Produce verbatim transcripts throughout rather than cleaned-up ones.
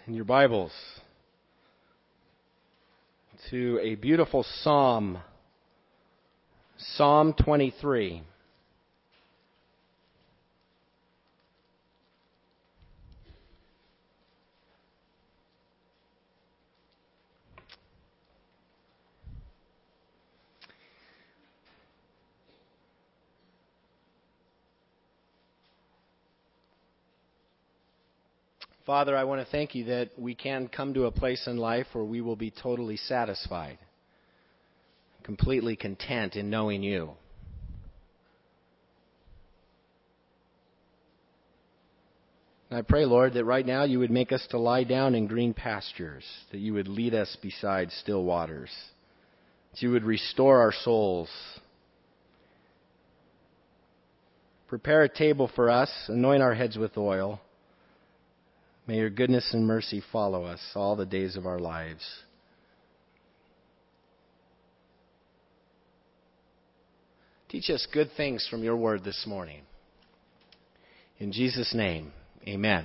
in your Bibles to a beautiful psalm, Psalm twenty-three. Father, I want to thank you that we can come to a place in life where we will be totally satisfied, completely content in knowing you. And I pray, Lord, that right now you would make us to lie down in green pastures, that you would lead us beside still waters, that you would restore our souls. Prepare a table for us, anoint our heads with oil. May your goodness and mercy follow us all the days of our lives. Teach us good things from your word this morning. In Jesus' name, amen.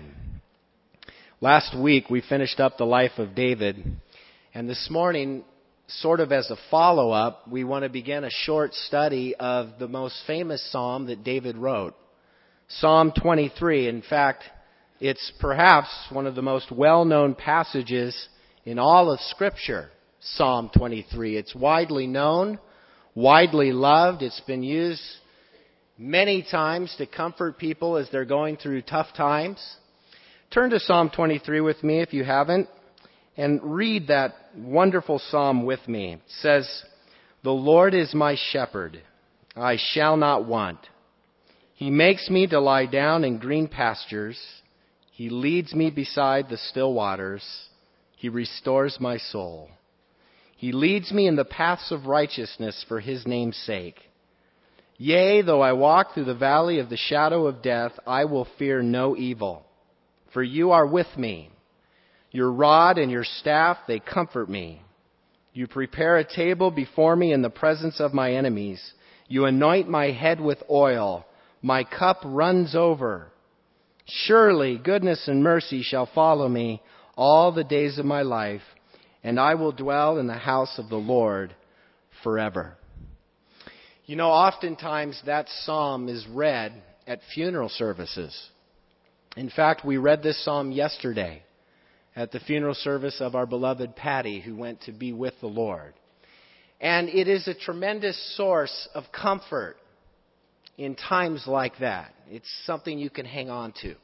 Last week we finished up the life of David, and this morning, sort of as a follow-up, we want to begin a short study of the most famous psalm that David wrote, Psalm twenty-three. In fact, it's perhaps one of the most well-known passages in all of Scripture, Psalm twenty-three. It's widely known, widely loved. It's been used many times to comfort people as they're going through tough times. Turn to Psalm twenty-three with me if you haven't, and read that wonderful psalm with me. It says, "The Lord is my shepherd, I shall not want. He makes me to lie down in green pastures. He leads me beside the still waters. He restores my soul. He leads me in the paths of righteousness for his name's sake. Yea, though I walk through the valley of the shadow of death, I will fear no evil. For you are with me. Your rod and your staff, they comfort me. You prepare a table before me in the presence of my enemies. You anoint my head with oil. My cup runs over. Surely goodness and mercy shall follow me all the days of my life, and I will dwell in the house of the Lord forever." You know, oftentimes that psalm is read at funeral services. In fact, we read this psalm yesterday at the funeral service of our beloved Patty, who went to be with the Lord. And it is a tremendous source of comfort in times like that. It's something you can hang on to.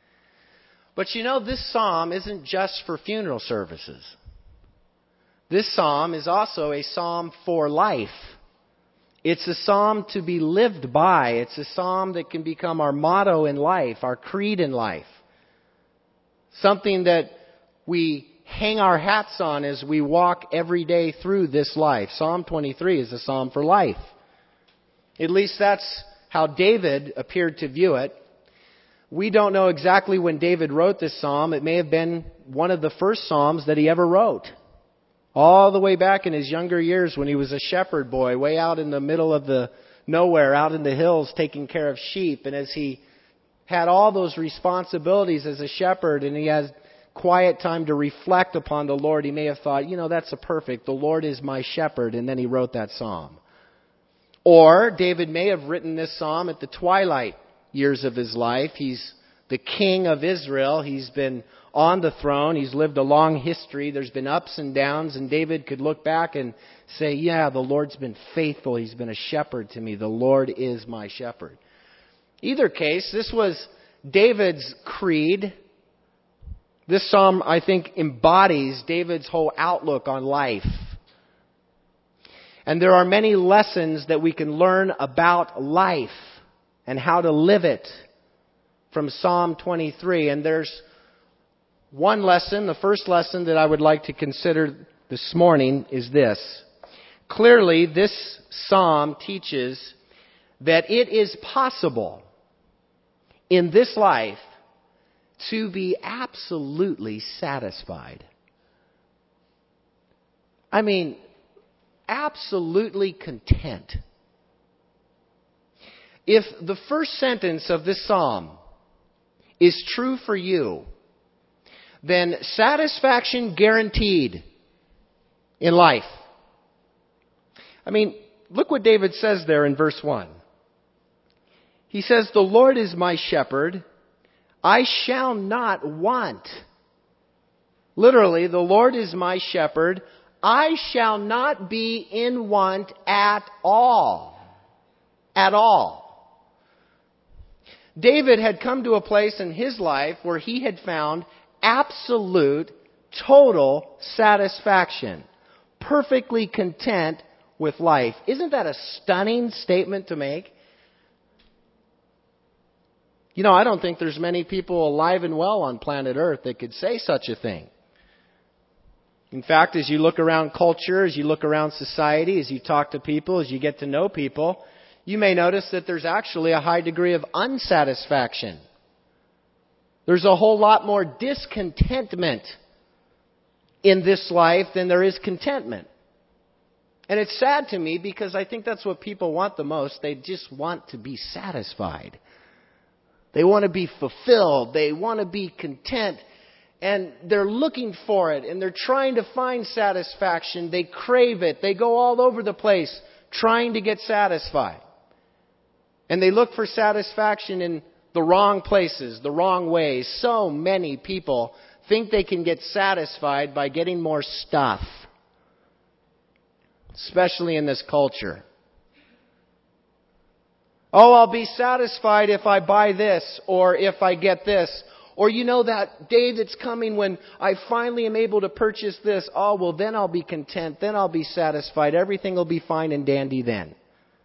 But you know, this psalm isn't just for funeral services. This psalm is also a psalm for life. It's a psalm to be lived by. It's a psalm that can become our motto in life, our creed in life. Something that we hang our hats on as we walk every day through this life. Psalm twenty-three is a psalm for life. At least that's how David appeared to view it. We don't know exactly when David wrote this psalm. It may have been one of the first psalms that he ever wrote. All the way back in his younger years when he was a shepherd boy, way out in the middle of the nowhere, out in the hills taking care of sheep. And as he had all those responsibilities as a shepherd and he has quiet time to reflect upon the Lord, he may have thought, you know, that's a perfect, the Lord is my shepherd. And then he wrote that psalm. Or David may have written this psalm at the twilight years of his life. He's the king of Israel. He's been on the throne. He's lived a long history. There's been ups and downs, and David could look back and say, yeah, the Lord's been faithful. He's been a shepherd to me. The Lord is my shepherd. Either case, this was David's creed. This psalm, I think, embodies David's whole outlook on life. And there are many lessons that we can learn about life and how to live it from Psalm twenty-three. And there's one lesson, the first lesson that I would like to consider this morning is this. Clearly, this psalm teaches that it is possible in this life to be absolutely satisfied. I mean, absolutely content. If the first sentence of this psalm is true for you, then satisfaction guaranteed in life. I mean, look what David says there in verse one. He says, the Lord is my shepherd. I shall not want. Literally, the Lord is my shepherd. I shall not be in want at all. At all. David had come to a place in his life where he had found absolute, total satisfaction. Perfectly content with life. Isn't that a stunning statement to make? You know, I don't think there's many people alive and well on planet Earth that could say such a thing. In fact, as you look around culture, as you look around society, as you talk to people, as you get to know people, you may notice that there's actually a high degree of unsatisfaction. There's a whole lot more discontentment in this life than there is contentment. And it's sad to me because I think that's what people want the most. They just want to be satisfied. They want to be fulfilled. They want to be content. And they're looking for it. And they're trying to find satisfaction. They crave it. They go all over the place trying to get satisfied. And they look for satisfaction in the wrong places, the wrong ways. So many people think they can get satisfied by getting more stuff. Especially in this culture. Oh, I'll be satisfied if I buy this or if I get this. Or you know that day that's coming when I finally am able to purchase this. Oh, well then I'll be content. Then I'll be satisfied. Everything will be fine and dandy then.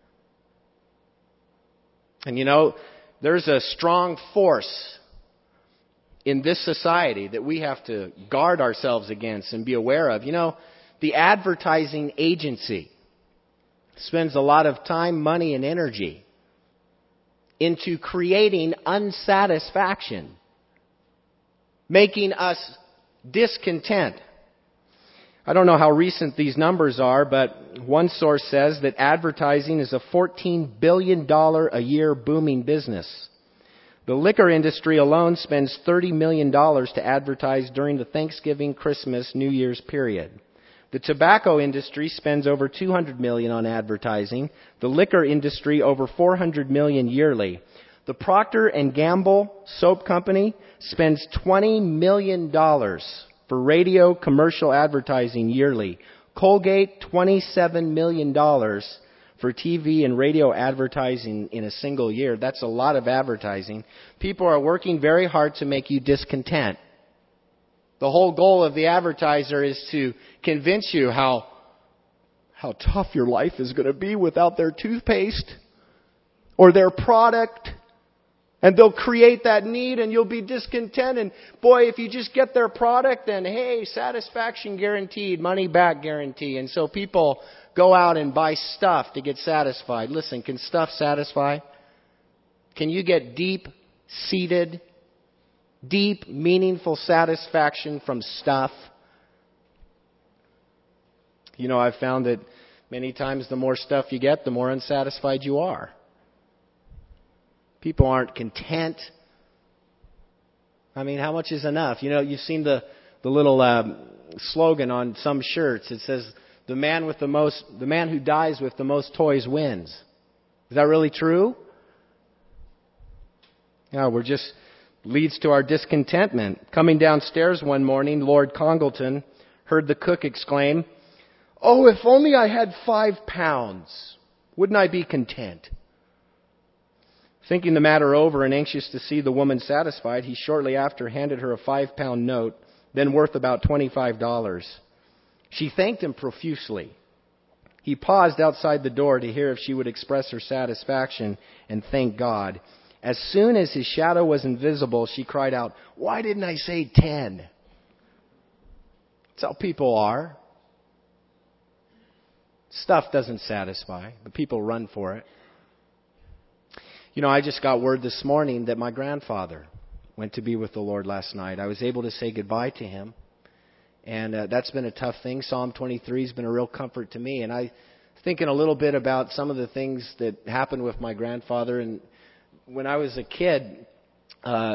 And you know, there's a strong force in this society that we have to guard ourselves against and be aware of. You know, the advertising agency spends a lot of time, money, and energy into creating unsatisfaction, making us discontent. I don't know how recent these numbers are, but one source says that advertising is a fourteen billion dollars a year booming business. The liquor industry alone spends thirty million dollars to advertise during the Thanksgiving, Christmas, New Year's period. The tobacco industry spends over two hundred million dollars on advertising. The liquor industry over four hundred million dollars yearly. The Procter and Gamble soap company spends twenty million dollars for radio commercial advertising yearly. Colgate, twenty-seven million dollars for T V and radio advertising in a single year. That's a lot of advertising. People are working very hard to make you discontent. The whole goal of the advertiser is to convince you how, how tough your life is going to be without their toothpaste or their product. And they'll create that need and you'll be discontent. And boy, if you just get their product, then hey, satisfaction guaranteed, money back guarantee. And so people go out and buy stuff to get satisfied. Listen, can stuff satisfy? Can you get deep-seated, deep, meaningful satisfaction from stuff? You know, I've found that many times the more stuff you get, the more unsatisfied you are. People aren't content. I mean, how much is enough? You know, you've seen the, the little um, slogan on some shirts. It says, the man with the most, the man who dies with the most toys wins. Is that really true? No, we're just leads to our discontentment. Coming downstairs one morning, Lord Congleton heard the cook exclaim, "Oh, if only I had five pounds. Wouldn't I be content?" Thinking the matter over and anxious to see the woman satisfied, he shortly after handed her a five-pound note, then worth about twenty-five dollars. She thanked him profusely. He paused outside the door to hear if she would express her satisfaction and thank God. As soon as his shadow was invisible, she cried out, "Why didn't I say ten?" That's how people are. Stuff doesn't satisfy, but people run for it. You know, I just got word this morning that my grandfather went to be with the Lord last night. I was able to say goodbye to him. And uh, that's been a tough thing. Psalm twenty-three has been a real comfort to me. And I was thinking a little bit about some of the things that happened with my grandfather. And when I was a kid, uh,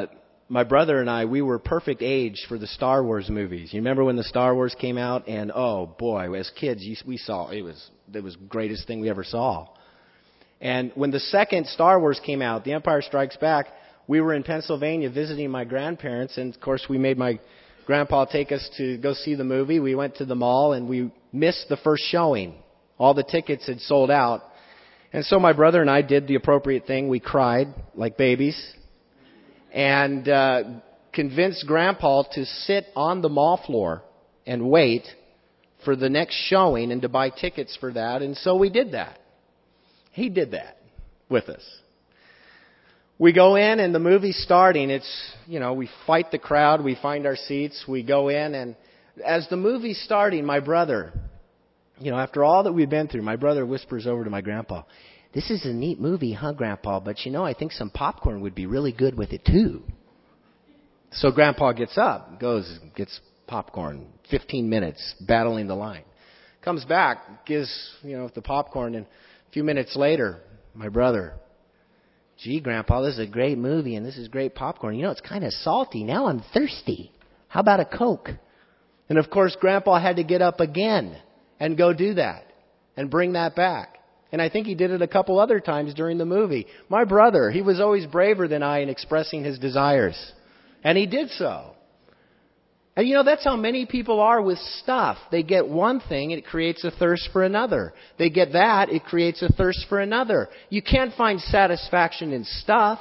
my brother and I, we were perfect age for the Star Wars movies. You remember when the Star Wars came out? And oh boy, as kids, you, we saw it was it was the greatest thing we ever saw. And when the second Star Wars came out, The Empire Strikes Back, we were in Pennsylvania visiting my grandparents, and of course we made my grandpa take us to go see the movie. We went to the mall and we missed the first showing. All the tickets had sold out. And so my brother and I did the appropriate thing. We cried like babies and uh, convinced Grandpa to sit on the mall floor and wait for the next showing and to buy tickets for that. And so we did that. He did that with us. We go in and the movie's starting. It's, you know, we fight the crowd. We find our seats. We go in, and as the movie's starting, my brother, you know, after all that we've been through, my brother whispers over to my grandpa, "This is a neat movie, huh, Grandpa? But, you know, I think some popcorn would be really good with it, too." So Grandpa gets up, goes, gets popcorn, fifteen minutes, battling the line. Comes back, gives, you know, the popcorn, and a few minutes later, my brother, "Gee, Grandpa, this is a great movie, and this is great popcorn. You know, it's kind of salty. Now I'm thirsty. How about a Coke?" And, of course, Grandpa had to get up again and go do that and bring that back. And I think he did it a couple other times during the movie. My brother, he was always braver than I in expressing his desires. And he did so. And you know, that's how many people are with stuff. They get one thing, it creates a thirst for another. They get that, it creates a thirst for another. You can't find satisfaction in stuff.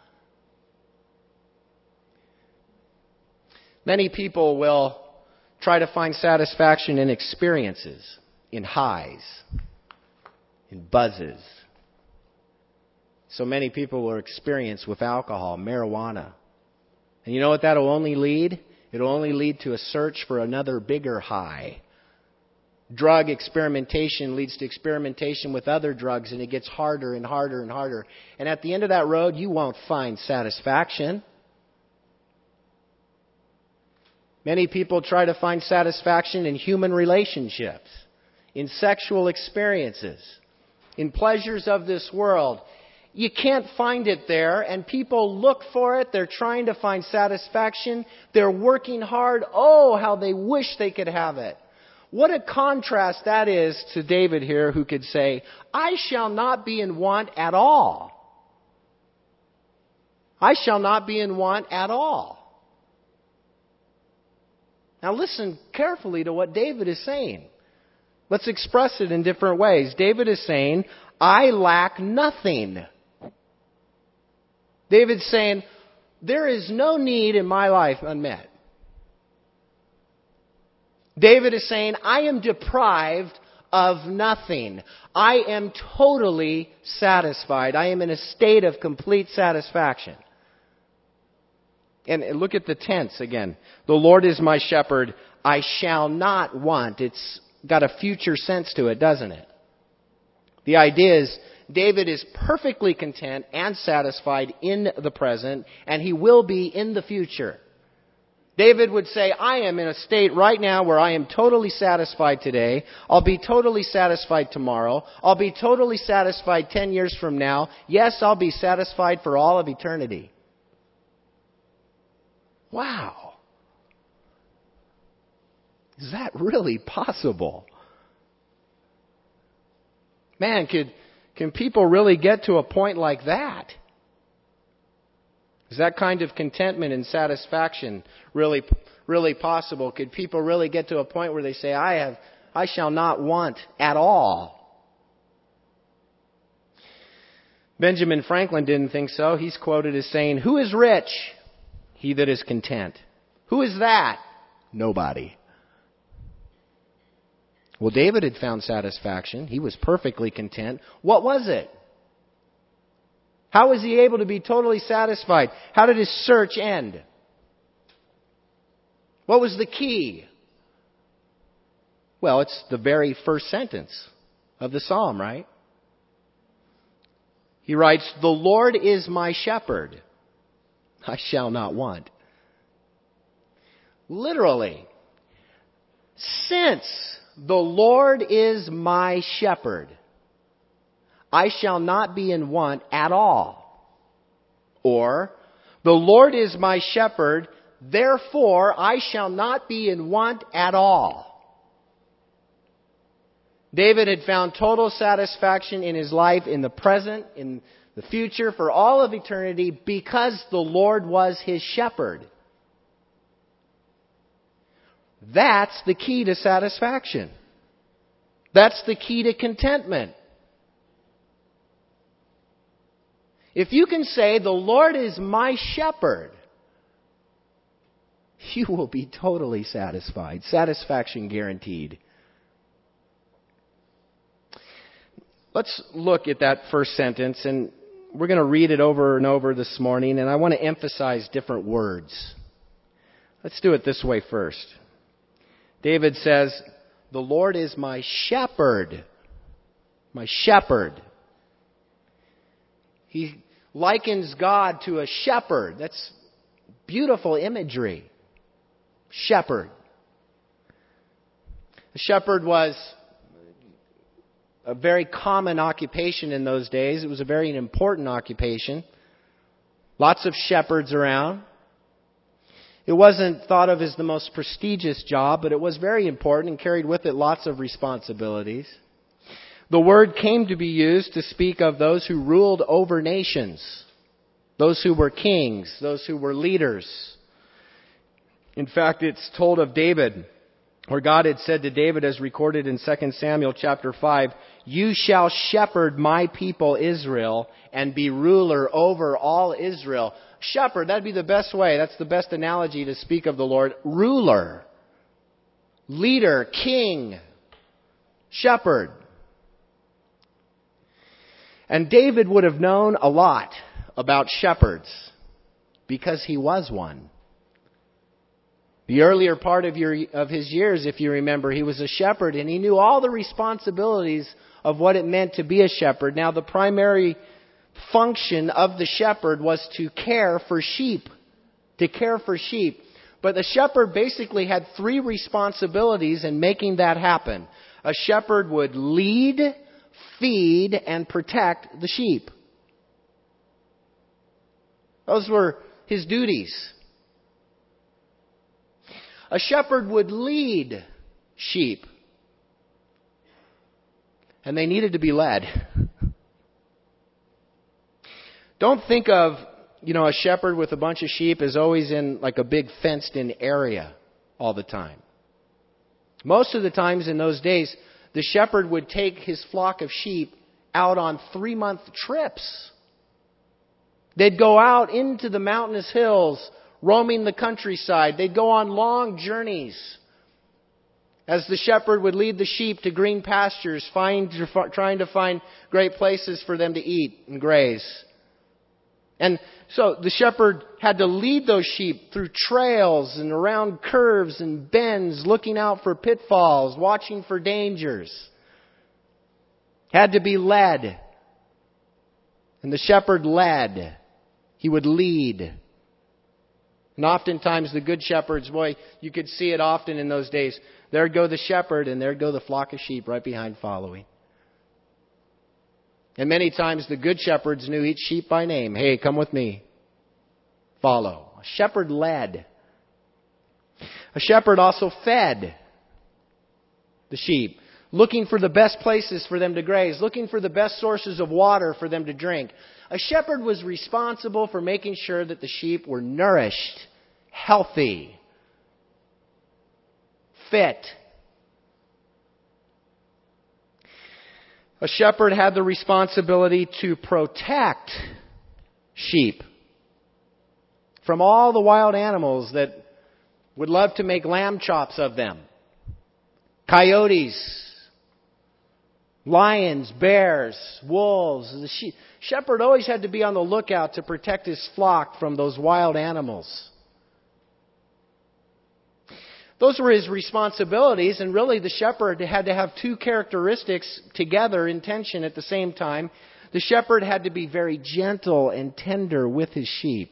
Many people will try to find satisfaction in experiences, in highs, in buzzes. So many people will experience with alcohol, marijuana. And you know what that'll only lead? It'll only lead to a search for another bigger high. Drug experimentation leads to experimentation with other drugs, and it gets harder and harder and harder. And at the end of that road, you won't find satisfaction. Many people try to find satisfaction in human relationships, in sexual experiences, in pleasures of this world. You can't find it there, and people look for it. They're trying to find satisfaction. They're working hard. Oh, how they wish they could have it. What a contrast that is to David here, who could say, "I shall not be in want at all. I shall not be in want at all." Now listen carefully to what David is saying. Let's express it in different ways. David is saying, "I lack nothing." David's saying, there is no need in my life unmet. David is saying, I am deprived of nothing. I am totally satisfied. I am in a state of complete satisfaction. And look at the tense again. The Lord is my shepherd. I shall not want. It's got a future sense to it, doesn't it? The idea is David is perfectly content and satisfied in the present, and he will be in the future. David would say, I am in a state right now where I am totally satisfied today. I'll be totally satisfied tomorrow. I'll be totally satisfied ten years from now. Yes, I'll be satisfied for all of eternity. Wow. Is that really possible? Man, could, can people really get to a point like that? Is that kind of contentment and satisfaction really, really possible? Could people really get to a point where they say, I have, I shall not want at all? Benjamin Franklin didn't think so. He's quoted as saying, who is rich? He that is content. Who is that? Nobody. Well, David had found satisfaction. He was perfectly content. What was it? How was he able to be totally satisfied? How did his search end? What was the key? Well, it's the very first sentence of the psalm, right? He writes, the Lord is my shepherd. I shall not want. Literally, since the Lord is my shepherd, I shall not be in want at all. Or, The Lord is my shepherd, therefore I shall not be in want at all. David had found total satisfaction in his life, in the present, in the future, for all of eternity, because the Lord was his shepherd. That's the key to satisfaction. That's the key to contentment. If you can say, the Lord is my shepherd, you will be totally satisfied. Satisfaction guaranteed. Let's look at that first sentence, and we're going to read it over and over this morning, and I want to emphasize different words. Let's do it this way first. David says, the Lord is my shepherd. My shepherd. He likens God to a shepherd. That's beautiful imagery. Shepherd. A shepherd was a very common occupation in those days. It was a very important occupation. Lots of shepherds around. It wasn't thought of as the most prestigious job, but it was very important and carried with it lots of responsibilities. The word came to be used to speak of those who ruled over nations, those who were kings, those who were leaders. In fact, it's told of David, where God had said to David, as recorded in Second Samuel chapter five, you shall shepherd my people Israel and be ruler over all Israel. Shepherd, that'd be the best way. That's the best analogy to speak of the Lord. Ruler, leader, king, shepherd. And David would have known a lot about shepherds because he was one. The earlier part of your of his years, if you remember, he was a shepherd and he knew all the responsibilities of what it meant to be a shepherd. Now, the primary function of the shepherd was to care for sheep, to care for sheep. But the shepherd basically had three responsibilities in making that happen. A shepherd would lead, feed, and protect the sheep. Those were his duties. A shepherd would lead sheep. And they needed to be led. Don't think of, you know, a shepherd with a bunch of sheep as always in like a big fenced-in area all the time. Most of the times in those days, the shepherd would take his flock of sheep out on three-month trips. They'd go out into the mountainous hills, roaming the countryside. They'd go on long journeys as the shepherd would lead the sheep to green pastures, find, trying to find great places for them to eat and graze. And so the shepherd had to lead those sheep through trails and around curves and bends, looking out for pitfalls, watching for dangers. Had to be led. And the shepherd led. He would lead. And oftentimes the good shepherds, boy, you could see it often in those days. There'd go the shepherd and there'd go the flock of sheep right behind following. And many times the good shepherds knew each sheep by name. Hey, come with me. Follow. A shepherd led. A shepherd also fed the sheep, looking for the best places for them to graze, looking for the best sources of water for them to drink. A shepherd was responsible for making sure that the sheep were nourished, healthy, fit. A shepherd had the responsibility to protect sheep from all the wild animals that would love to make lamb chops of them. Coyotes, lions, bears, wolves. The sheep. Shepherd always had to be on the lookout to protect his flock from those wild animals. Those were his responsibilities, and really the shepherd had to have two characteristics together in tension at the same time. The shepherd had to be very gentle and tender with his sheep.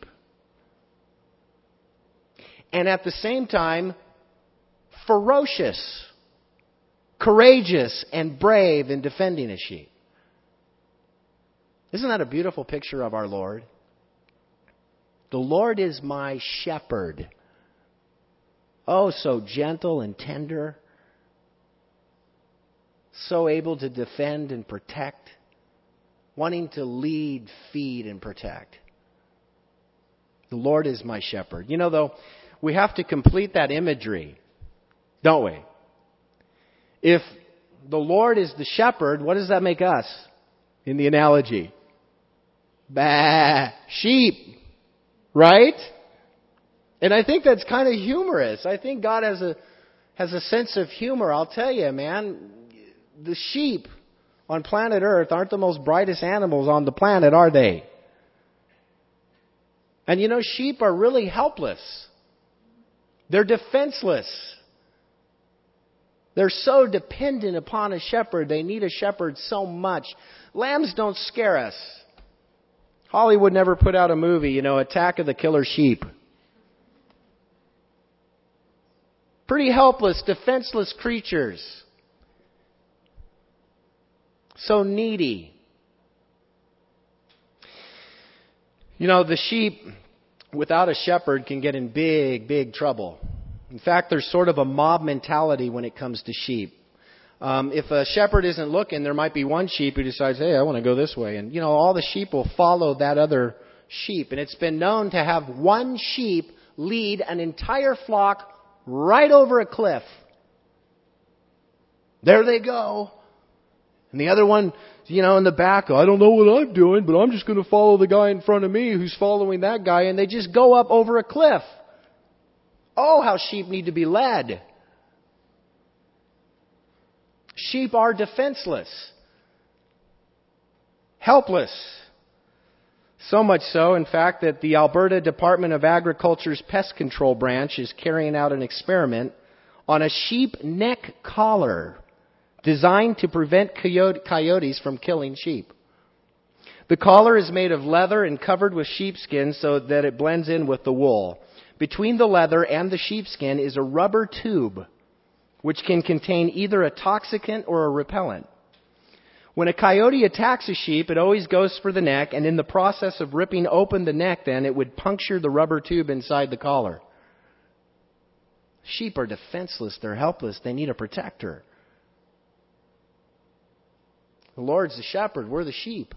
And at the same time, ferocious, courageous, and brave in defending his sheep. Isn't that a beautiful picture of our Lord? The Lord is my shepherd. Oh, so gentle and tender. So able to defend and protect. Wanting to lead, feed, and protect. The Lord is my shepherd. You know, though, we have to complete that imagery, don't we? If the Lord is the shepherd, what does that make us in the analogy? Bah, sheep, right? And I think that's kind of humorous. I think God has a has a sense of humor. I'll tell you, man, the sheep on planet Earth aren't the most brightest animals on the planet, are they? And you know, sheep are really helpless. They're defenseless. They're so dependent upon a shepherd. They need a shepherd so much. Lambs don't scare us. Hollywood never put out a movie, you know, Attack of the Killer Sheep. Pretty helpless, defenseless creatures. So needy. You know, the sheep without a shepherd can get in big, big trouble. In fact, there's sort of a mob mentality when it comes to sheep. Um, if a shepherd isn't looking, there might be one sheep who decides, hey, I want to go this way. And, you know, all the sheep will follow that other sheep. And it's been known to have one sheep lead an entire flock right over a cliff. There they go. And the other one, you know, in the back, I don't know what I'm doing, but I'm just going to follow the guy in front of me who's following that guy. And they just go up over a cliff. Oh, how sheep need to be led. Sheep are defenseless. Helpless. So much so, in fact, that the Alberta Department of Agriculture's Pest Control Branch is carrying out an experiment on a sheep neck collar designed to prevent coyotes from killing sheep. The collar is made of leather and covered with sheepskin so that it blends in with the wool. Between the leather and the sheepskin is a rubber tube which can contain either a toxicant or a repellent. When a coyote attacks a sheep, it always goes for the neck, and in the process of ripping open the neck, then it would puncture the rubber tube inside the collar. Sheep are defenseless. They're helpless. They need a protector. The Lord's the shepherd. We're the sheep.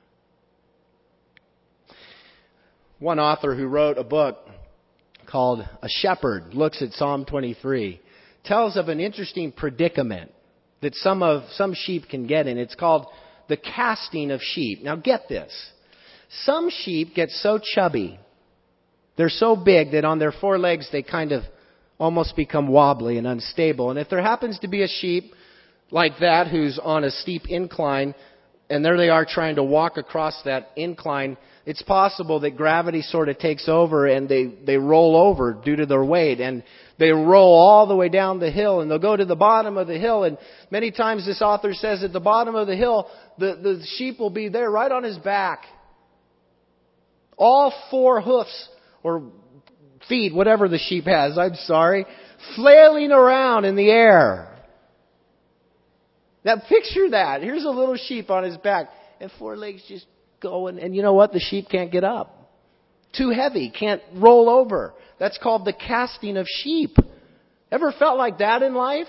One author who wrote a book called A Shepherd Looks at Psalm twenty-three tells of an interesting predicament that some of some sheep can get in. It's called the casting of sheep. Now get this. Some sheep get so chubby, they're so big that on their four legs they kind of almost become wobbly and unstable. And if there happens to be a sheep like that who's on a steep incline, and there they are trying to walk across that incline, it's possible that gravity sort of takes over and they, they roll over due to their weight. And they roll all the way down the hill and they'll go to the bottom of the hill. And many times this author says at the bottom of the hill, the, the sheep will be there right on his back. All four hoofs or feet, whatever the sheep has, I'm sorry, flailing around in the air. Now picture that. Here's a little sheep on his back and four legs just going. And you know what? The sheep can't get up. Too heavy. Can't roll over. That's called the casting of sheep. Ever felt like that in life?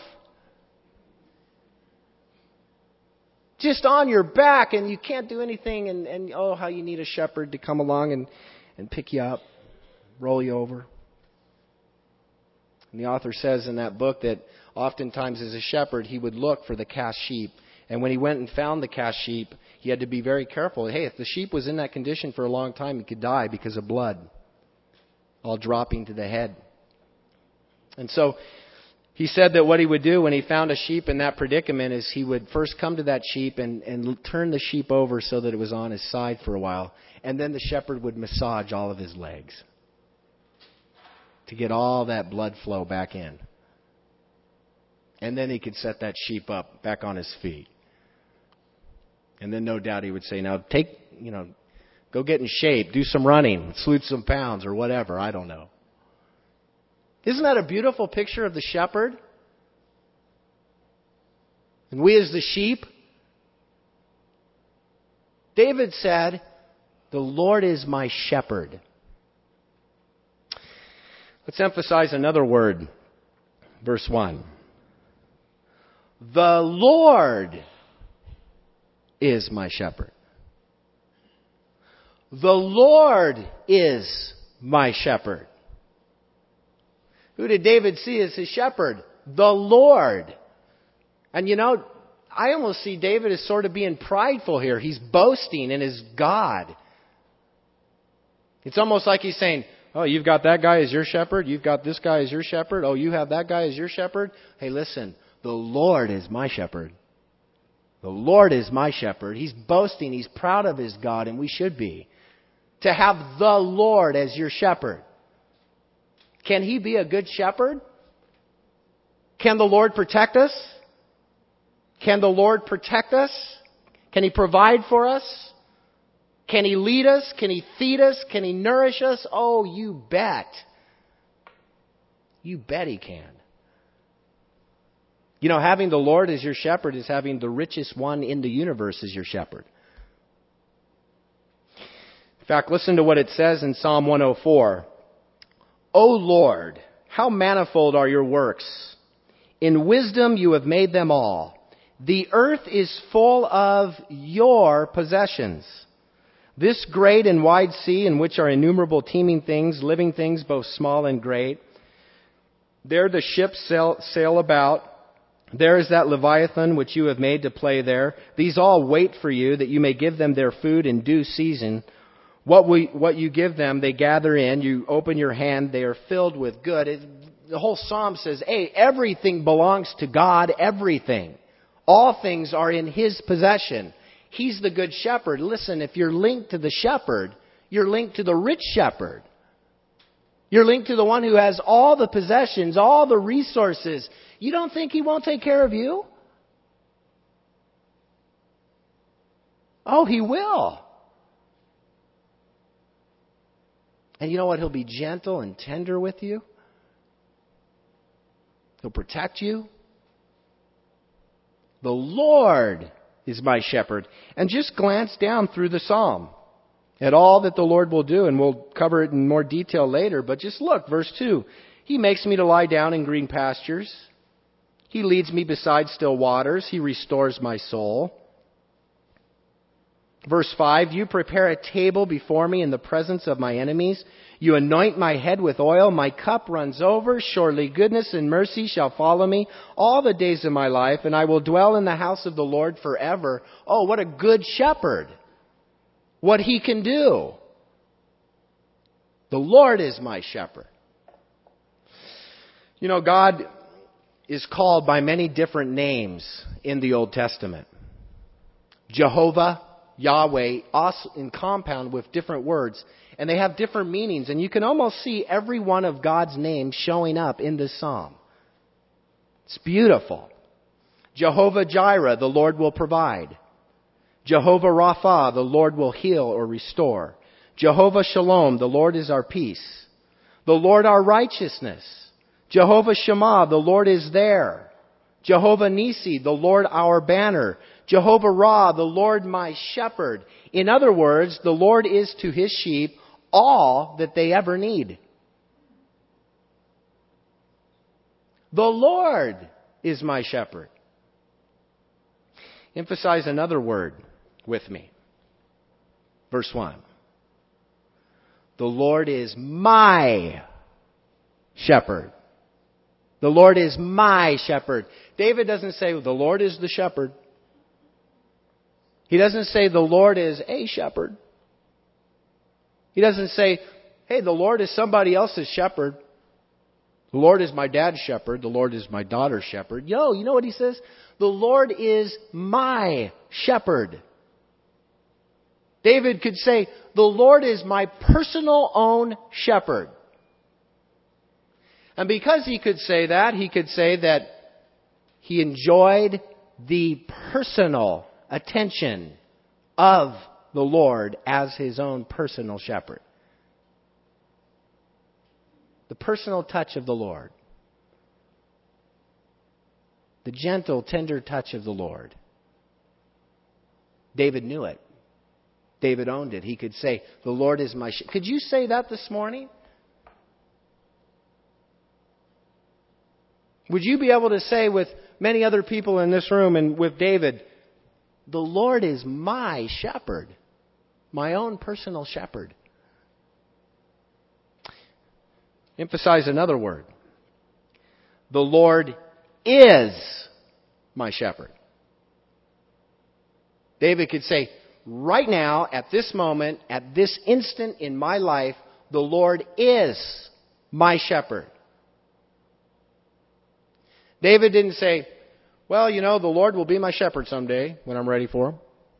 Just on your back and you can't do anything. And, and oh, how you need a shepherd to come along and, and pick you up, roll you over. And the author says in that book that oftentimes as a shepherd, he would look for the cast sheep. And when he went and found the cast sheep, he had to be very careful. Hey, if the sheep was in that condition for a long time, he could die because of blood all dropping to the head. And so he said that what he would do when he found a sheep in that predicament is he would first come to that sheep and, and turn the sheep over so that it was on his side for a while. And then the shepherd would massage all of his legs to get all that blood flow back in. And then he could set that sheep up back on his feet. And then no doubt he would say, now take, you know, go get in shape, do some running, lose some pounds or whatever, I don't know. Isn't that a beautiful picture of the shepherd? And we as the sheep? David said, the Lord is my shepherd. Let's emphasize another word. Verse one. The Lord is my shepherd. The Lord is my shepherd. Who did David see as his shepherd? The Lord. And you know, I almost see David as sort of being prideful here. He's boasting in his God. It's almost like he's saying, oh, you've got that guy as your shepherd. You've got this guy as your shepherd. Oh, you have that guy as your shepherd. Hey, listen, the Lord is my shepherd. The Lord is my shepherd. He's boasting. He's proud of his God, and we should be. To have the Lord as your shepherd. Can he be a good shepherd? Can the Lord protect us? Can the Lord protect us? Can he provide for us? Can he lead us? Can he feed us? Can he nourish us? Oh, you bet. You bet he can. You know, having the Lord as your shepherd is having the richest one in the universe as your shepherd. In fact, listen to what it says in Psalm one oh four. O Lord, how manifold are your works. In wisdom you have made them all. The earth is full of your possessions. This great and wide sea in which are innumerable teeming things, living things both small and great. There the ships sail, sail about. There is that Leviathan which you have made to play there. These all wait for you, that you may give them their food in due season. What we, what you give them, they gather in. You open your hand, they are filled with good. It, the whole psalm says, hey, everything belongs to God, everything. All things are in His possession. He's the good shepherd. Listen, if you're linked to the shepherd, you're linked to the rich shepherd. You're linked to the one who has all the possessions, all the resources. You don't think He won't take care of you? Oh, He will. And you know what? He'll be gentle and tender with you. He'll protect you. The Lord is my shepherd. And just glance down through the psalm at all that the Lord will do, and we'll cover it in more detail later. But just look, verse two. He makes me to lie down in green pastures. He leads me beside still waters. He restores my soul. Verse five, you prepare a table before me in the presence of my enemies. You anoint my head with oil. My cup runs over. Surely goodness and mercy shall follow me all the days of my life, and I will dwell in the house of the Lord forever. Oh, what a good shepherd. What He can do. The Lord is my shepherd. You know, God is called by many different names in the Old Testament. Jehovah, Yahweh, also in compound with different words, and they have different meanings, and you can almost see every one of God's names showing up in this psalm. It's beautiful. Jehovah Jireh, the Lord will provide. Jehovah Rapha, the Lord will heal or restore. Jehovah Shalom, the Lord is our peace. The Lord our righteousness. Jehovah Shammah, the Lord is there. Jehovah Nisi, the Lord our banner. Jehovah Ra, the Lord my shepherd. In other words, the Lord is to His sheep all that they ever need. The Lord is my shepherd. Emphasize another word with me. Verse one. The Lord is my shepherd. The Lord is my shepherd. David doesn't say the Lord is the shepherd. He doesn't say the Lord is a shepherd. He doesn't say, hey, the Lord is somebody else's shepherd. The Lord is my dad's shepherd. The Lord is my daughter's shepherd. Yo, you know what he says? The Lord is my shepherd. David could say, the Lord is my personal own shepherd. And because he could say that, he could say that he enjoyed the personal attention of the Lord as His own personal shepherd. The personal touch of the Lord. The gentle, tender touch of the Lord. David knew it. David owned it. He could say, the Lord is my shepherd. Could you say that this morning? Would you be able to say with many other people in this room and with David, the Lord is my shepherd, my own personal shepherd? Emphasize another word. The Lord is my shepherd. David could say, right now, at this moment, at this instant in my life, the Lord is my shepherd. David didn't say, well, you know, the Lord will be my shepherd someday when I'm ready for him.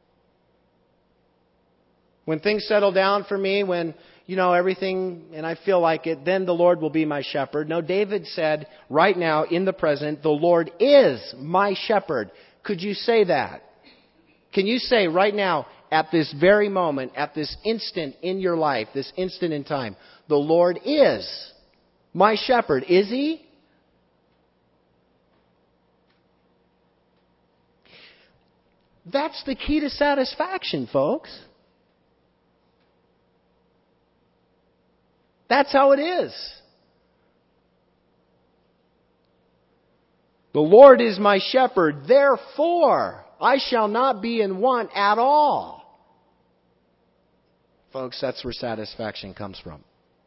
When things settle down for me, when, you know, everything, and I feel like it, then the Lord will be my shepherd. No, David said, right now, in the present, the Lord is my shepherd. Could you say that? Can you say right now, at this very moment, at this instant in your life, this instant in time, the Lord is my shepherd? Is He? That's the key to satisfaction, folks. That's how it is. The Lord is my shepherd, therefore I shall not be in want at all. Folks, that's where satisfaction comes from.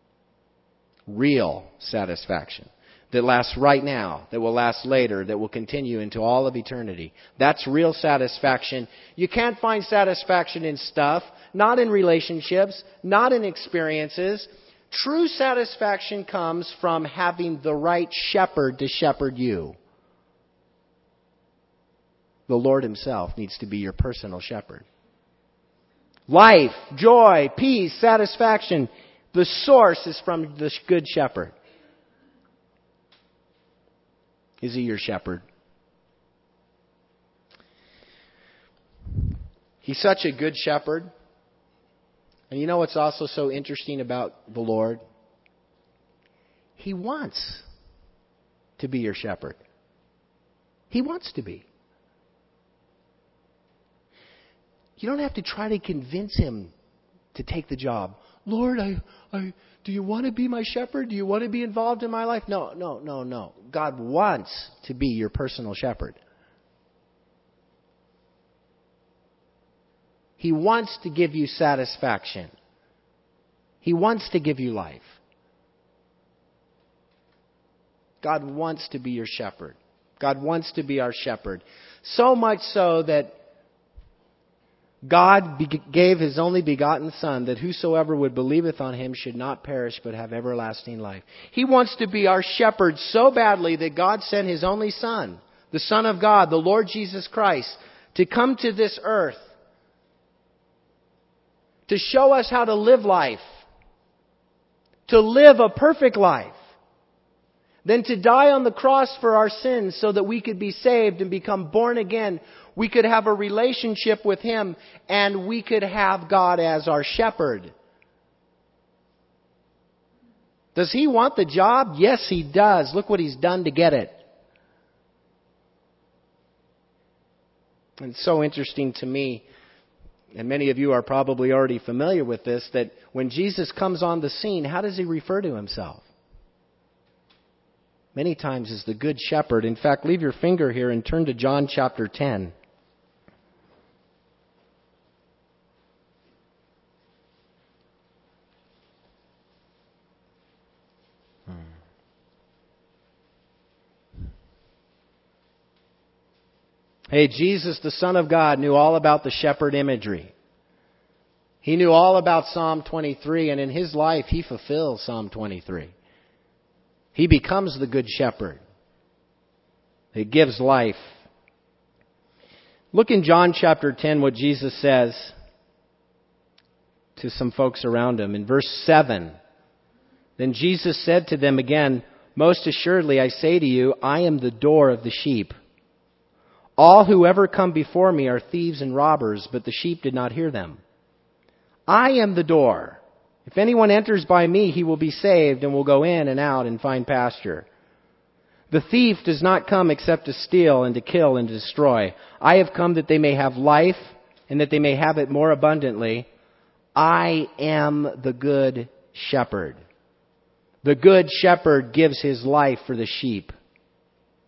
Real satisfaction. That lasts right now, that will last later, that will continue into all of eternity. That's real satisfaction. You can't find satisfaction in stuff, not in relationships, not in experiences. True satisfaction comes from having the right shepherd to shepherd you. The Lord Himself needs to be your personal shepherd. Life, joy, peace, satisfaction. The source is from the Good Shepherd. Is He your shepherd? He's such a good shepherd. And you know what's also so interesting about the Lord? He wants to be your shepherd. He wants to be. You don't have to try to convince Him to take the job. Lord, I, I, do you want to be my shepherd? Do you want to be involved in my life? No, no, no, no. God wants to be your personal shepherd. He wants to give you satisfaction. He wants to give you life. God wants to be your shepherd. God wants to be our shepherd. So much so that God be- gave His only begotten Son, that whosoever would believeth on Him should not perish but have everlasting life. He wants to be our shepherd so badly that God sent His only Son, the Son of God, the Lord Jesus Christ, to come to this earth, to show us how to live life, to live a perfect life, then to die on the cross for our sins so that we could be saved and become born again. We could have a relationship with Him, and we could have God as our shepherd. Does He want the job? Yes, He does. Look what He's done to get it. And it's so interesting to me, and many of you are probably already familiar with this, that when Jesus comes on the scene, how does He refer to Himself? Many times as the Good Shepherd. In fact, leave your finger here and turn to John chapter ten. Hey, Jesus, the Son of God, knew all about the shepherd imagery. He knew all about Psalm twenty-three, and in His life, He fulfills Psalm twenty-three. He becomes the Good Shepherd. It gives life. Look in John chapter ten what Jesus says to some folks around Him. In verse seven, then Jesus said to them again, most assuredly I say to you, I am the door of the sheep. All who ever come before me are thieves and robbers, but the sheep did not hear them. I am the door. If anyone enters by me, he will be saved and will go in and out and find pasture. The thief does not come except to steal and to kill and to destroy. I have come that they may have life and that they may have it more abundantly. I am the good shepherd. The good shepherd gives his life for the sheep.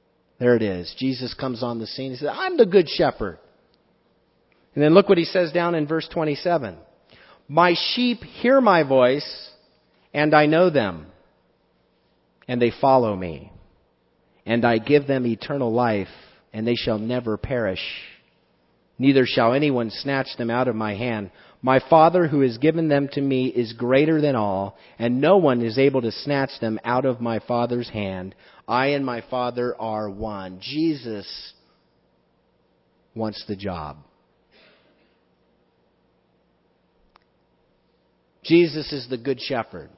There it is. Jesus comes on the scene. He says, I'm the good shepherd. And then look what he says down in verse twenty-seven. My sheep hear my voice, and I know them, and they follow me. And I give them eternal life, and they shall never perish. Neither shall anyone snatch them out of my hand. My Father who has given them to me is greater than all, and no one is able to snatch them out of my Father's hand. I and my Father are one. Jesus wants the job. Jesus is the good shepherd.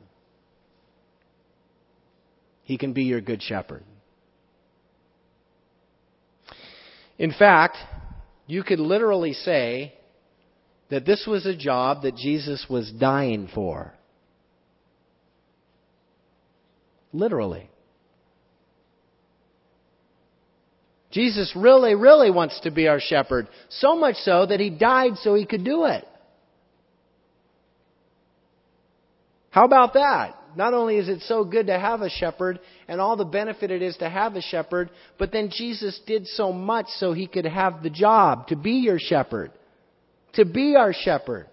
He can be your good shepherd. In fact, you could literally say that this was a job that Jesus was dying for. Literally. Jesus really, really wants to be our shepherd. So much so that he died so he could do it. How about that? Not only is it so good to have a shepherd and all the benefit it is to have a shepherd, but then Jesus did so much so he could have the job to be your shepherd. To be our shepherd.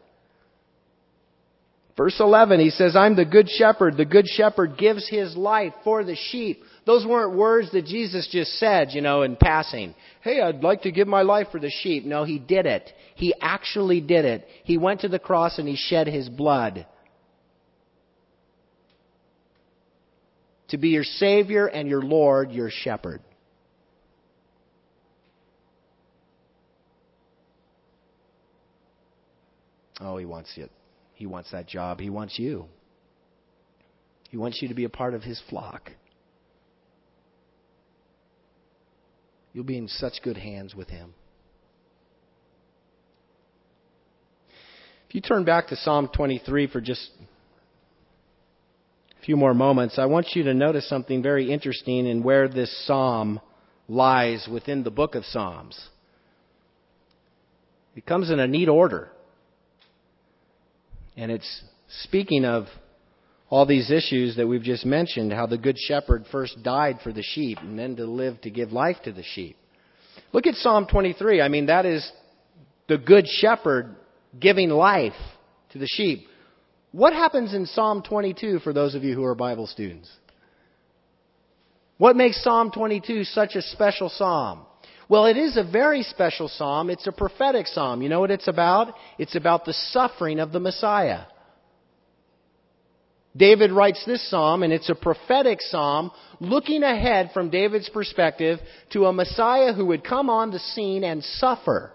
Verse eleven, he says, I'm the good shepherd. The good shepherd gives his life for the sheep. Those weren't words that Jesus just said, you know, in passing. Hey, I'd like to give my life for the sheep. No, he did it. He actually did it. He went to the cross and he shed his blood. To be your Savior and your Lord, your shepherd. Oh, he wants it. He wants that job. He wants you. He wants you to be a part of his flock. You'll be in such good hands with him. If you turn back to Psalm twenty-three for just a few more moments, I want you to notice something very interesting in where this psalm lies within the book of Psalms. It comes in a neat order. And it's speaking of all these issues that we've just mentioned, how the good shepherd first died for the sheep and then to live to give life to the sheep. Look at Psalm twenty-three. I mean, that is the good shepherd giving life to the sheep. What happens in Psalm twenty-two for those of you who are Bible students? What makes Psalm twenty-two such a special psalm? Well, it is a very special psalm. It's a prophetic psalm. You know what it's about? It's about the suffering of the Messiah. David writes this psalm, and it's a prophetic psalm looking ahead from David's perspective to a Messiah who would come on the scene and suffer.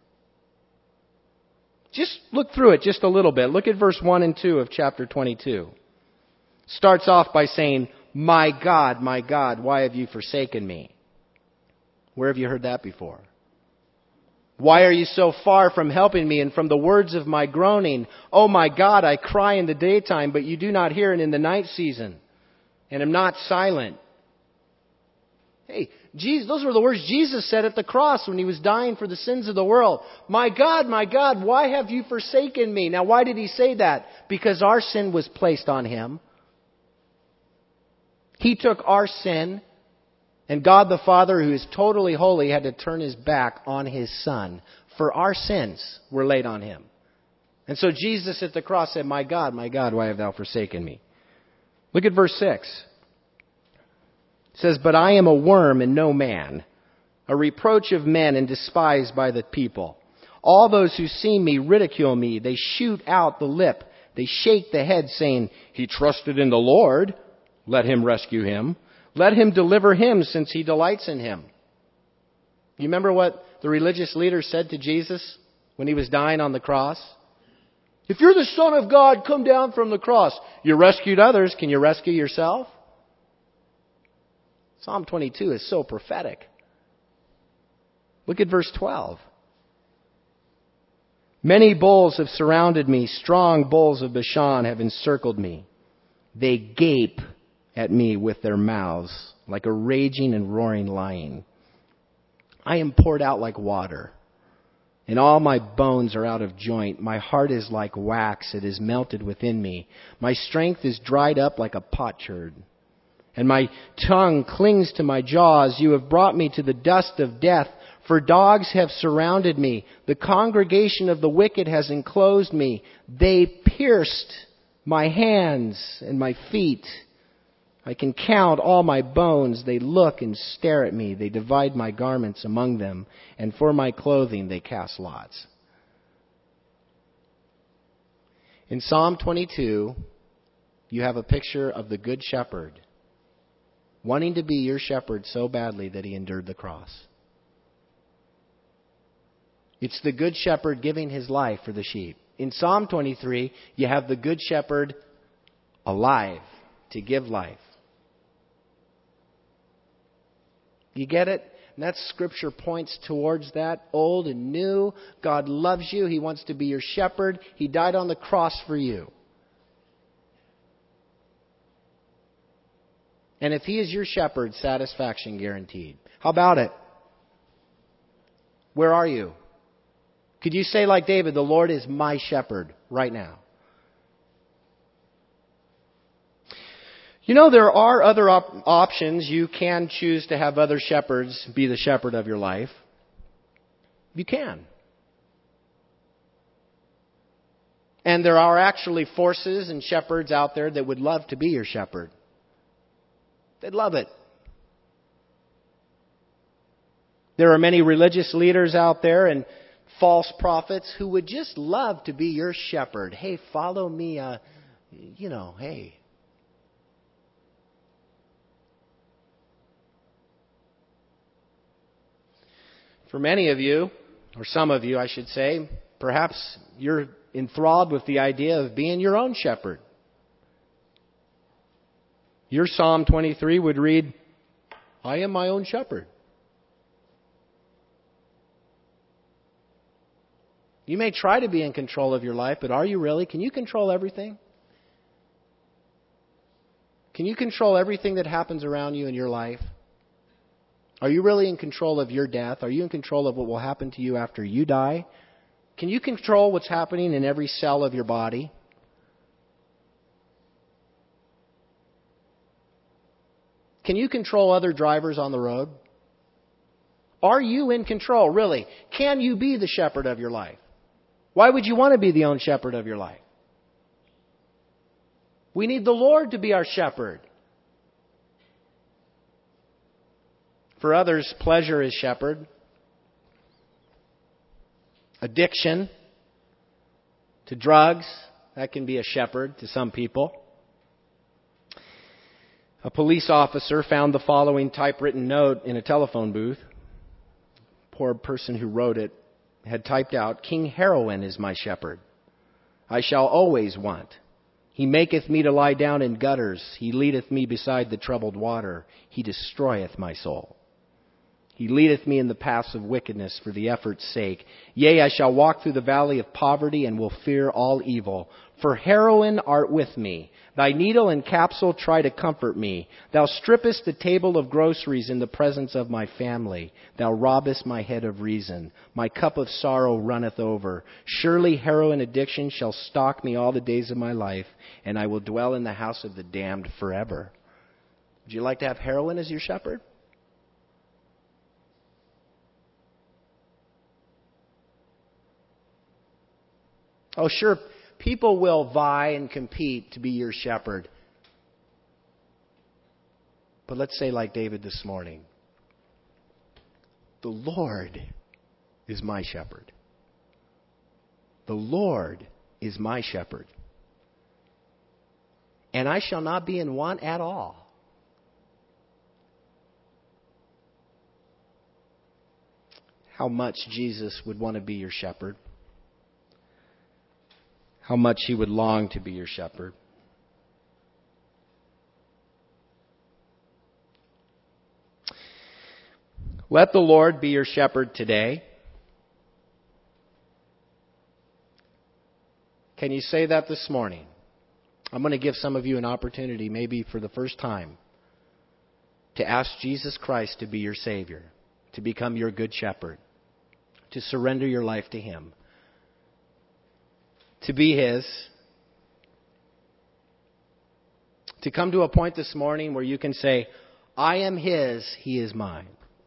Just look through it just a little bit. Look at verse one and two of chapter twenty-two. Starts off by saying, My God, my God, why have you forsaken me? Where have you heard that before? Why are you so far from helping me and from the words of my groaning? Oh my God, I cry in the daytime, but you do not hear, and in the night season, and am not silent. Hey, Jesus, those were the words Jesus said at the cross when he was dying for the sins of the world. My God, my God, why have you forsaken me? Now, why did he say that? Because our sin was placed on him. He took our sin, and God the Father, who is totally holy, had to turn his back on his Son. For our sins were laid on him. And so Jesus at the cross said, My God, my God, why have thou forsaken me? Look at verse six. It says, But I am a worm and no man, a reproach of men and despised by the people. All those who see me ridicule me. They shoot out the lip. They shake the head, saying, He trusted in the Lord. Let him rescue him. Let him deliver him, since he delights in him. You remember what the religious leaders said to Jesus when he was dying on the cross? If you're the Son of God, come down from the cross. You rescued others. Can you rescue yourself? Psalm twenty-two is so prophetic. Look at verse twelve. Many bulls have surrounded me. Strong bulls of Bashan have encircled me. They gape at me with their mouths like a raging and roaring lion. I am poured out like water, and all my bones are out of joint. My heart is like wax. It is melted within me. My strength is dried up like a potsherd. and my tongue clings to my jaws. You have brought me to the dust of death, for dogs have surrounded me. The congregation of the wicked has enclosed me. They pierced my hands and my feet. I can count all my bones. They look and stare at me. They divide my garments among them, and for my clothing they cast lots. In Psalm twenty-two, you have a picture of the Good Shepherd wanting to be your shepherd so badly that he endured the cross. It's the Good Shepherd giving his life for the sheep. In Psalm twenty-three, you have the Good Shepherd alive to give life. You get it? And that scripture points towards that, old and new. God loves you. He wants to be your shepherd. He died on the cross for you. And if he is your shepherd, satisfaction guaranteed. How about it? Where are you? Could you say like David, the Lord is my shepherd right now? You know, there are other op- options. You can choose to have other shepherds be the shepherd of your life. You can. And there are actually forces and shepherds out there that would love to be your shepherd. They'd love it. There are many religious leaders out there and false prophets who would just love to be your shepherd. Hey, follow me. Uh, you know, hey. For many of you, or some of you, I should say, perhaps you're enthralled with the idea of being your own shepherd. Your Psalm twenty-three would read, I am my own shepherd. You may try to be in control of your life, but are you really? Can you control everything? Can you control everything that happens around you in your life? Are you really in control of your death? Are you in control of what will happen to you after you die? Can you control what's happening in every cell of your body? Can you control other drivers on the road? Are you in control, really? Can you be the shepherd of your life? Why would you want to be the own shepherd of your life? We need the Lord to be our shepherd. For others, pleasure is shepherd. Addiction to drugs, that can be a shepherd to some people. A police officer found the following typewritten note in a telephone booth. Poor person who wrote it had typed out, King Heroin is my shepherd. I shall always want. He maketh me to lie down in gutters. He leadeth me beside the troubled water. He destroyeth my soul. He leadeth me in the paths of wickedness for the effort's sake. Yea, I shall walk through the valley of poverty and will fear all evil. For heroin art with me. Thy needle and capsule try to comfort me. Thou strippest the table of groceries in the presence of my family. Thou robbest my head of reason. My cup of sorrow runneth over. Surely heroin addiction shall stalk me all the days of my life, and I will dwell in the house of the damned forever. Would you like to have heroin as your shepherd? Oh, sure, people will vie and compete to be your shepherd. But let's say like David this morning, the Lord is my shepherd. The Lord is my shepherd. And I shall not be in want at all. How much Jesus would want to be your shepherd. How much he would long to be your shepherd. Let the Lord be your shepherd today. Can you say that this morning? I'm going to give some of you an opportunity, maybe for the first time, to ask Jesus Christ to be your Savior, to become your good shepherd, to surrender your life to Him, to be His, To come to a point this morning where you can say, I am His, He is mine.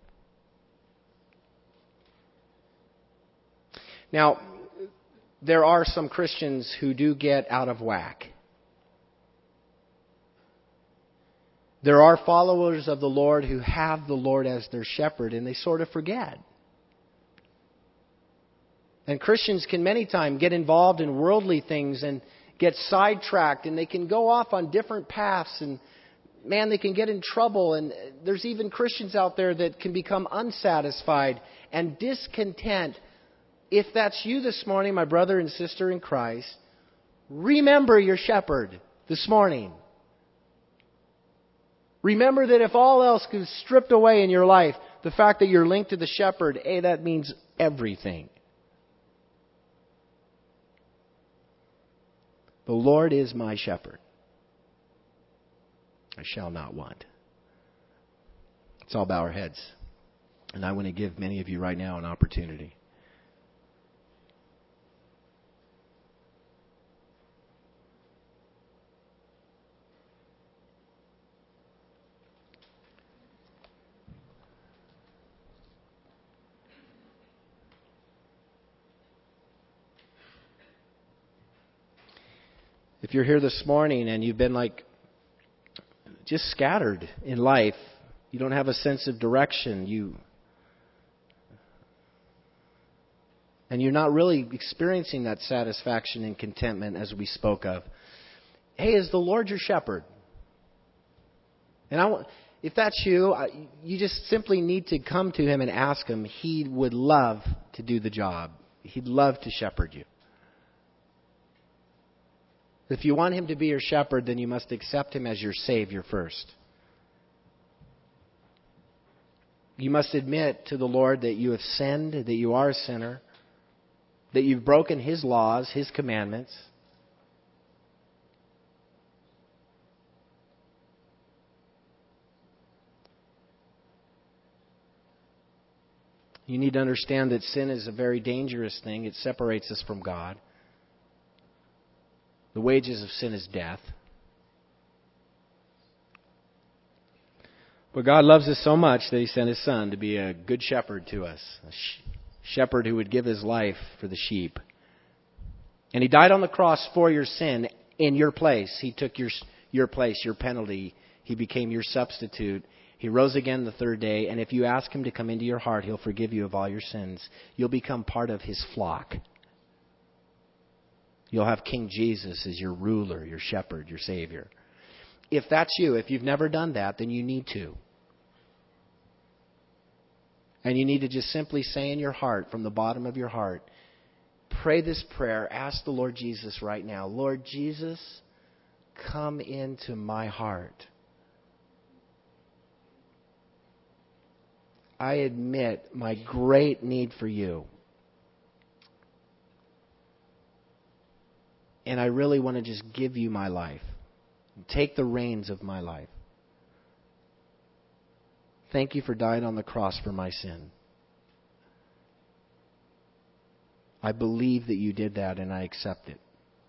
Now, there are some Christians who do get out of whack. There are followers of the Lord who have the Lord as their shepherd, and they sort of forget. And Christians can many times get involved in worldly things and get sidetracked, and they can go off on different paths, and man, they can get in trouble. And there's even Christians out there that can become unsatisfied and discontent. If that's you this morning, my brother and sister in Christ, remember your shepherd this morning. Remember that if all else is stripped away in your life, the fact that you're linked to the shepherd, hey, that means everything. The Lord is my shepherd. I shall not want. Let's all bow our heads. And I want to give many of you right now an opportunity. If you're here this morning and you've been like just scattered in life, you don't have a sense of direction, you and you're not really experiencing that satisfaction and contentment as we spoke of. Hey, is the Lord your shepherd? And I want, if that's you, you just simply need to come to Him and ask Him. He would love to do the job. He'd love to shepherd you. If you want Him to be your shepherd, then you must accept Him as your Savior first. You must admit to the Lord that you have sinned, that you are a sinner, that you've broken His laws, His commandments. You need to understand that sin is a very dangerous thing. It separates us from God. The wages of sin is death. But God loves us so much that He sent His Son to be a good shepherd to us. A sh- shepherd who would give His life for the sheep. And He died on the cross for your sin in your place. He took your, your place, your penalty. He became your substitute. He rose again the third day. And if you ask Him to come into your heart, He'll forgive you of all your sins. You'll become part of His flock. You'll have King Jesus as your ruler, your shepherd, your Savior. If that's you, if you've never done that, then you need to. And you need to just simply say in your heart, from the bottom of your heart, pray this prayer. Ask the Lord Jesus right now, Lord Jesus, come into my heart. I admit my great need for you. And I really want to just give you my life. Take the reins of my life. Thank you for dying on the cross for my sin. I believe that you did that and I accept it.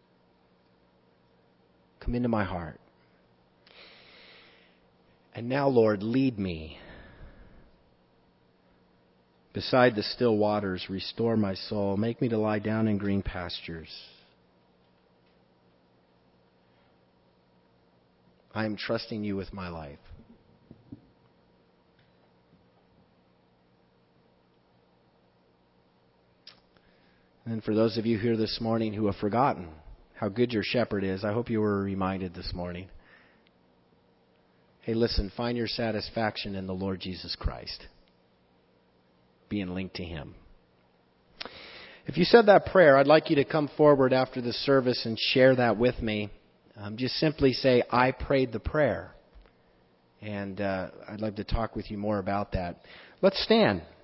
Come into my heart. And now, Lord, lead me. Beside the still waters, restore my soul. Make me to lie down in green pastures. I am trusting you with my life. And for those of you here this morning who have forgotten how good your shepherd is, I hope you were reminded this morning. Hey, listen, find your satisfaction in the Lord Jesus Christ, being linked to Him. If you said that prayer, I'd like you to come forward after the service and share that with me. Um, just simply say, I prayed the prayer. And uh, I'd like to talk with you more about that. Let's stand.